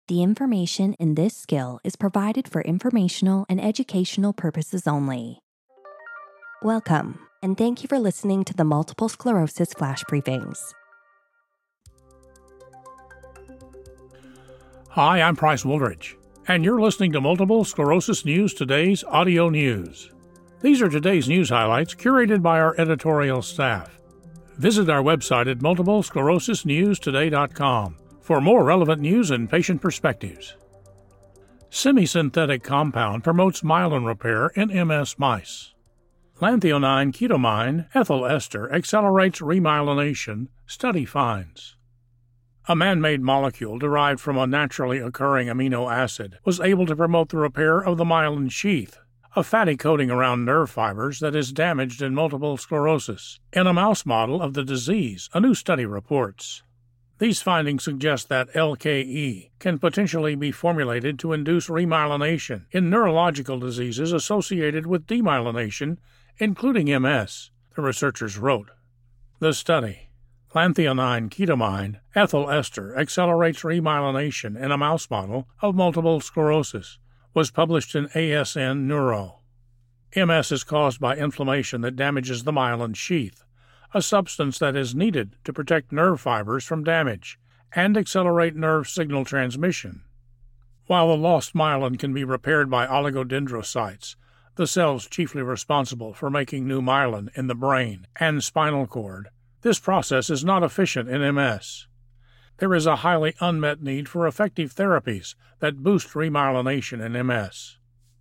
The information in this skill is provided for informational and educational purposes only. Welcome, and thank you for listening to the Multiple Sclerosis Flash Briefings. Hi, I'm Price Woolridge, and you're listening to Multiple Sclerosis News Today's audio news. These are today's news highlights curated by our editorial staff. Visit our website at multiplesclerosisnewstoday.com for more relevant news and patient perspectives. Semisynthetic compound promotes myelin repair in MS mice. Lanthionine ketamine ethyl ester accelerates remyelination, study finds. A man-made molecule derived from a naturally occurring amino acid was able to promote the repair of the myelin sheath, a fatty coating around nerve fibers that is damaged in multiple sclerosis, in a mouse model of the disease, a new study reports. These findings suggest that LKE can potentially be formulated to induce remyelination in neurological diseases associated with demyelination, including MS, the researchers wrote. The study, Lanthionine ketamine ethyl ester accelerates remyelination in a mouse model of multiple sclerosis, was published in ASN Neuro. MS is caused by inflammation that damages the myelin sheath, a substance that is needed to protect nerve fibers from damage and accelerate nerve signal transmission. While the lost myelin can be repaired by oligodendrocytes, the cells chiefly responsible for making new myelin in the brain and spinal cord, this process is not efficient in MS. There is a highly unmet need for effective therapies that boost remyelination in MS.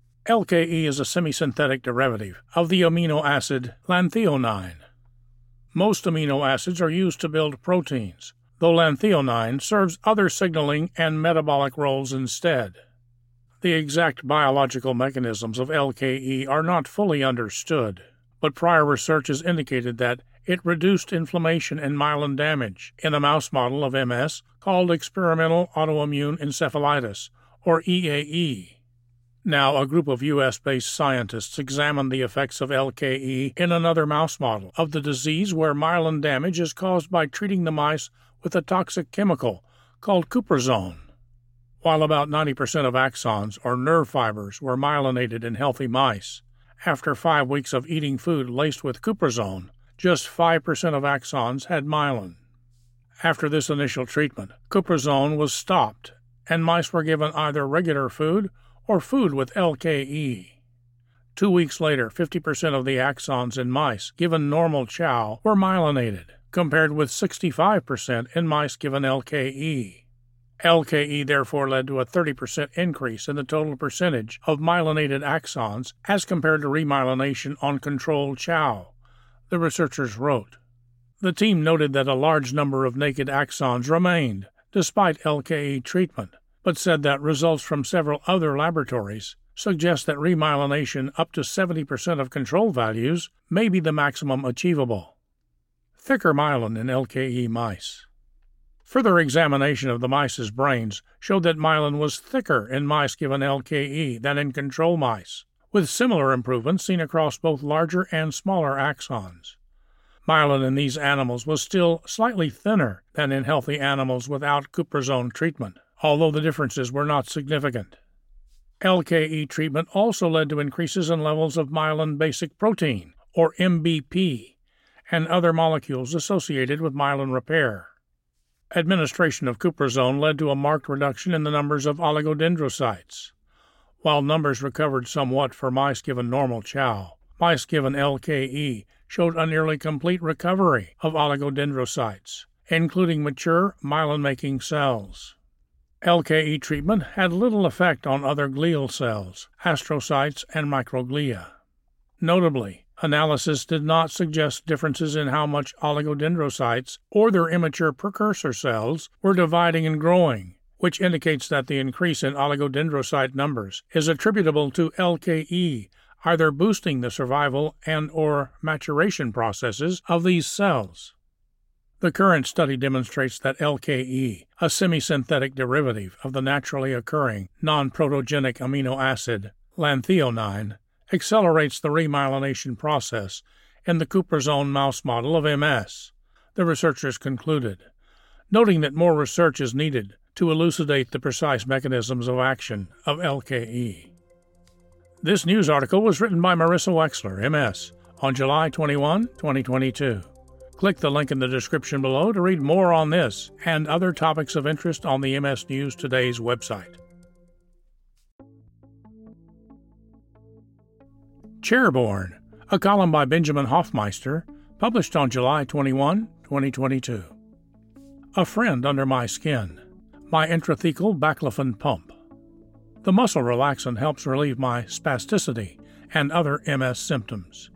LKE is a semisynthetic derivative of the amino acid lanthionine. Most amino acids are used to build proteins, though lanthionine serves other signaling and metabolic roles instead. The exact biological mechanisms of LKE are not fully understood, but prior research has indicated that it reduced inflammation and myelin damage in a mouse model of MS called experimental autoimmune encephalitis, or EAE. Now, a group of U.S.-based scientists examined the effects of LKE in another mouse model of the disease where myelin damage is caused by treating the mice with a toxic chemical called cuprazone. While about 90% of axons or nerve fibers were myelinated in healthy mice, after 5 weeks of eating food laced with cuprazone, just 5% of axons had myelin. After this initial treatment, cuprazone was stopped, and mice were given either regular food or food with LKE. 2 weeks later, 50% of the axons in mice given normal chow were myelinated, compared with 65% in mice given LKE. LKE therefore led to a 30% increase in the total percentage of myelinated axons as compared to remyelination on controlled chow, the researchers wrote. The team noted that a large number of naked axons remained despite LKE treatment, but said that results from several other laboratories suggest that remyelination up to 70% of control values may be the maximum achievable. Thicker myelin in LKE mice. Further examination of the mice's brains showed that myelin was thicker in mice given LKE than in control mice, with similar improvements seen across both larger and smaller axons. Myelin in these animals was still slightly thinner than in healthy animals without cuprazone treatment, although the differences were not significant. LKE treatment also led to increases in levels of myelin basic protein, or MBP, and other molecules associated with myelin repair. Administration of cuprazone led to a marked reduction in the numbers of oligodendrocytes. While numbers recovered somewhat for mice given normal chow, mice given LKE showed a nearly complete recovery of oligodendrocytes, including mature myelin-making cells. LKE treatment had little effect on other glial cells, astrocytes, and microglia. Notably, analysis did not suggest differences in how much oligodendrocytes or their immature precursor cells were dividing and growing, which indicates that the increase in oligodendrocyte numbers is attributable to LKE, either boosting the survival and/or maturation processes of these cells. The current study demonstrates that LKE, a semisynthetic derivative of the naturally occurring non-protogenic amino acid, lanthionine, accelerates the remyelination process in the cuprazone mouse model of MS, the researchers concluded, noting that more research is needed to elucidate the precise mechanisms of action of LKE. This news article was written by Marissa Wexler, MS, on July 21, 2022. Click the link in the description below to read more on this and other topics of interest on the MS News Today's website. Chairborne, a column by Benjamin Hoffmeister, published on July 21, 2022. A friend under my skin, my intrathecal baclofen pump. The muscle relaxant helps relieve my spasticity and other MS symptoms.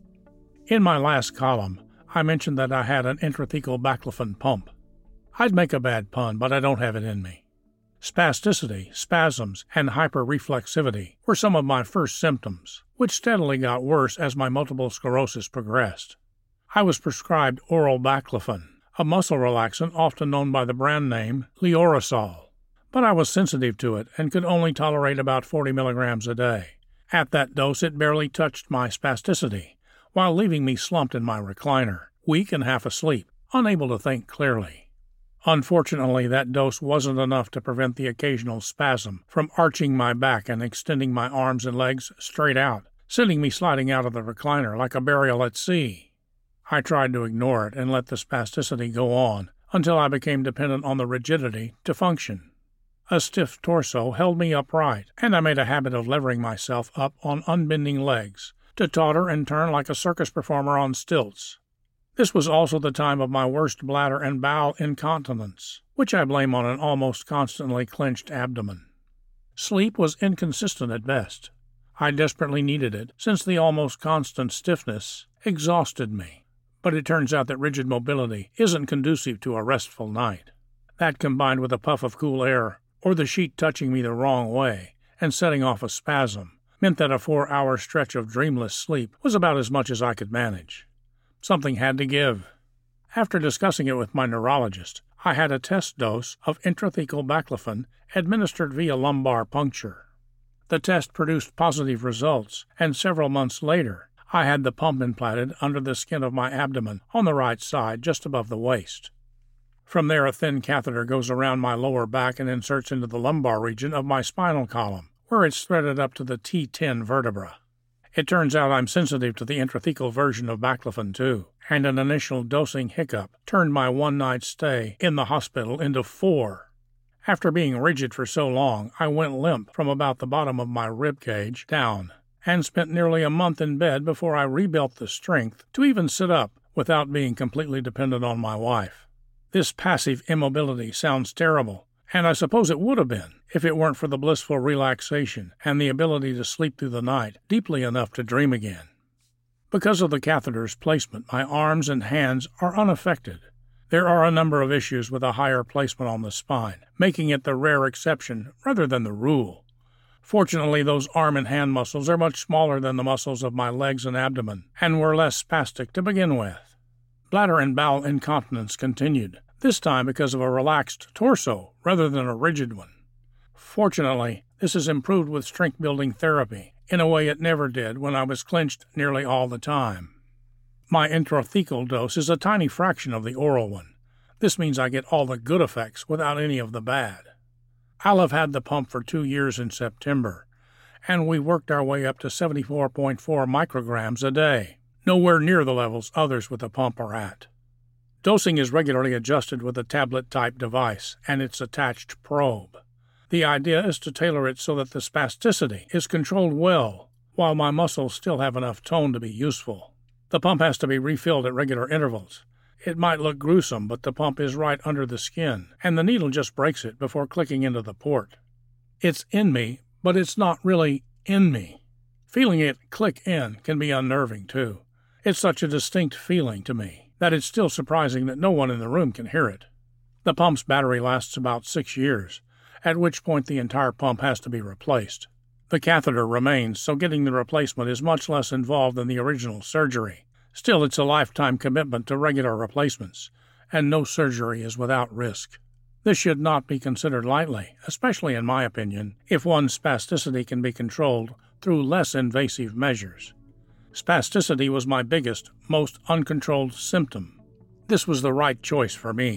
In my last column, I mentioned that I had an intrathecal baclofen pump. I'd make a bad pun, but I don't have it in me. Spasticity, spasms, and hyperreflexivity were some of my first symptoms, which steadily got worse as my multiple sclerosis progressed. I was prescribed oral baclofen, a muscle relaxant often known by the brand name Leorosol, but I was sensitive to it and could only tolerate about 40 milligrams a day. At that dose, it barely touched my spasticity, while leaving me slumped in my recliner, weak and half asleep, unable to think clearly. Unfortunately, that dose wasn't enough to prevent the occasional spasm from arching my back and extending my arms and legs straight out, sending me sliding out of the recliner like a burial at sea. I tried to ignore it and let the spasticity go on until I became dependent on the rigidity to function. A stiff torso held me upright, and I made a habit of levering myself up on unbending legs to totter and turn like a circus performer on stilts. This was also the time of my worst bladder and bowel incontinence, which I blame on an almost constantly clenched abdomen. Sleep was inconsistent at best. I desperately needed it, since the almost constant stiffness exhausted me. But it turns out that rigid mobility isn't conducive to a restful night. That, combined with a puff of cool air, or the sheet touching me the wrong way and setting off a spasm, meant that a 4-hour stretch of dreamless sleep was about as much as I could manage. Something had to give. After discussing it with my neurologist, I had a test dose of intrathecal baclofen administered via lumbar puncture. The test produced positive results, and several months later, I had the pump implanted under the skin of my abdomen on the right side, just above the waist. From there, a thin catheter goes around my lower back and inserts into the lumbar region of my spinal column, where it's threaded up to the T10 vertebra. It turns out I'm sensitive to the intrathecal version of baclofen too, and an initial dosing hiccup turned my one-night stay in the hospital into 4. After being rigid for so long, I went limp from about the bottom of my rib cage down, and spent nearly a month in bed before I rebuilt the strength to even sit up without being completely dependent on my wife. This passive immobility sounds terrible, and I suppose it would have been if it weren't for the blissful relaxation and the ability to sleep through the night deeply enough to dream again. Because of the catheter's placement, my arms and hands are unaffected. There are a number of issues with a higher placement on the spine, making it the rare exception rather than the rule. Fortunately, those arm and hand muscles are much smaller than the muscles of my legs and abdomen, and were less spastic to begin with. Bladder and bowel incontinence continued, this time because of a relaxed torso rather than a rigid one. Fortunately, this has improved with strength-building therapy in a way it never did when I was clenched nearly all the time. My intrathecal dose is a tiny fraction of the oral one. This means I get all the good effects without any of the bad. I'll have had the pump for 2 years in September, and we worked our way up to 74.4 micrograms a day, nowhere near the levels others with the pump are at. Dosing is regularly adjusted with a tablet-type device and its attached probe. The idea is to tailor it so that the spasticity is controlled well, while my muscles still have enough tone to be useful. The pump has to be refilled at regular intervals. It might look gruesome, but the pump is right under the skin, and the needle just breaks it before clicking into the port. It's in me, but it's not really in me. Feeling it click in can be unnerving, too. It's such a distinct feeling to me that it's still surprising that no one in the room can hear it. The pump's battery lasts about 6 years, at which point the entire pump has to be replaced. The catheter remains, so getting the replacement is much less involved than the original surgery. Still, it's a lifetime commitment to regular replacements, and no surgery is without risk. This should not be considered lightly, especially in my opinion, if one's spasticity can be controlled through less invasive measures. Spasticity was my biggest, most uncontrolled symptom. This was the right choice for me,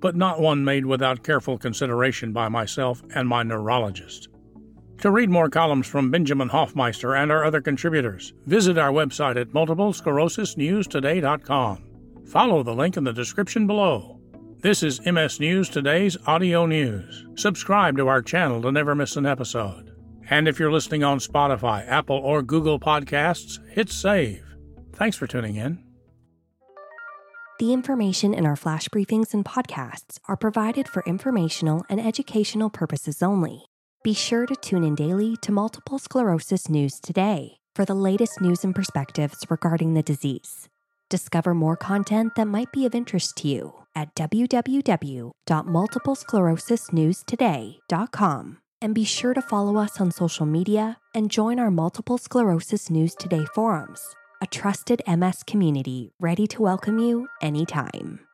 but not one made without careful consideration by myself and my neurologist. To read more columns from Benjamin Hoffmeister and our other contributors, visit our website at multiplesclerosis.newstoday.com. Follow the link in the description below. This is MS News Today's audio news. Subscribe to our channel to never miss an episode. And if you're listening on Spotify, Apple, or Google Podcasts, hit save. Thanks for tuning in. The information in our flash briefings and podcasts are provided for informational and educational purposes only. Be sure to tune in daily to Multiple Sclerosis News Today for the latest news and perspectives regarding the disease. Discover more content that might be of interest to you at www.multiplesclerosisnewstoday.com. And be sure to follow us on social media and join our Multiple Sclerosis News Today forums, a trusted MS community ready to welcome you anytime.